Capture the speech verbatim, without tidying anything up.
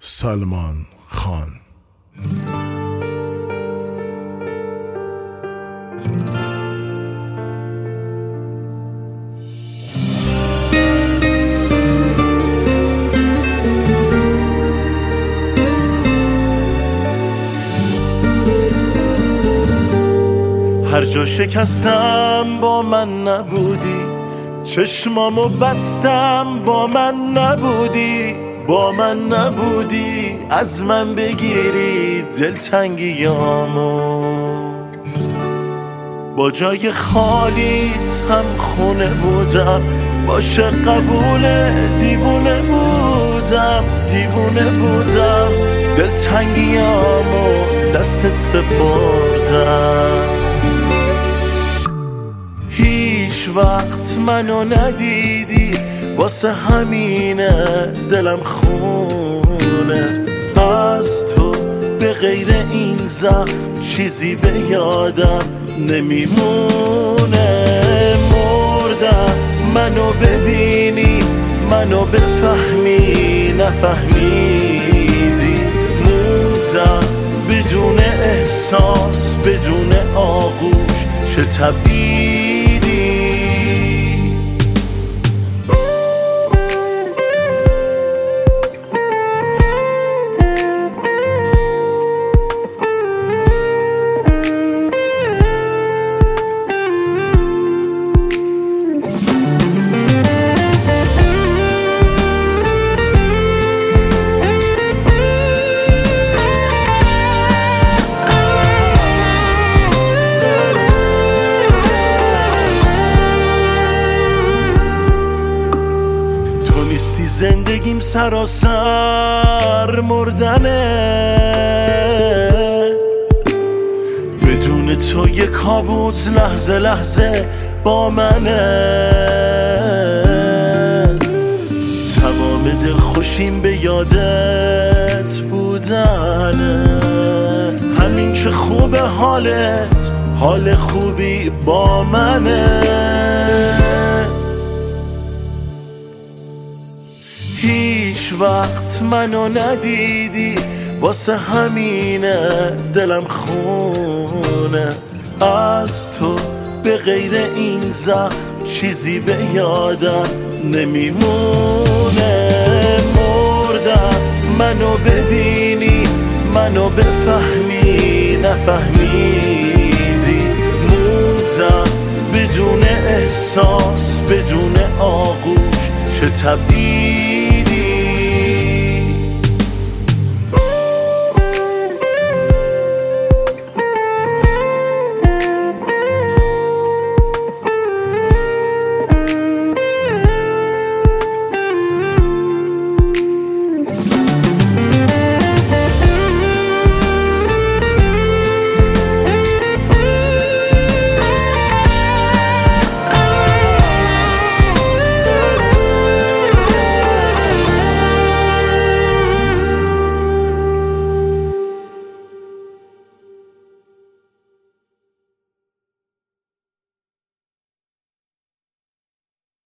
سلمان خان. هر جا شکستم با من نبودی، چشمامو بستم با من نبودی، با من نبودی از من بگیری دلتنگیامو. با جای خالیت هم خونه بودم، باشه قبول دیوونه بودم، دیوونه بودم دلتنگیامو دستت سپردم. هیچ وقت منو ندیدی، واسه همینه دلم خونه. از تو به غیر این زخم چیزی به یادم نمیمونه. مردم منو ببینی، منو بفهمی نفهمیدی. موندم بدون احساس، بدون آغوش، چه طبیعی. زندگیم سراسر مردنه، بدون تو یک کابوس لحظه لحظه با منه. تمام دل خوشیم به یادت بودنه، همین که خوب حالت، حال خوبی با منه. هیچ وقت منو ندیدی، واسه همینه دلم خونه. از تو به غیر این زخم چیزی به یادم نمیمونه. مردم منو ببینی، منو بفهمی نفهمیدی. موندم بدون احساس، بدون آغوش، چه طبیعی.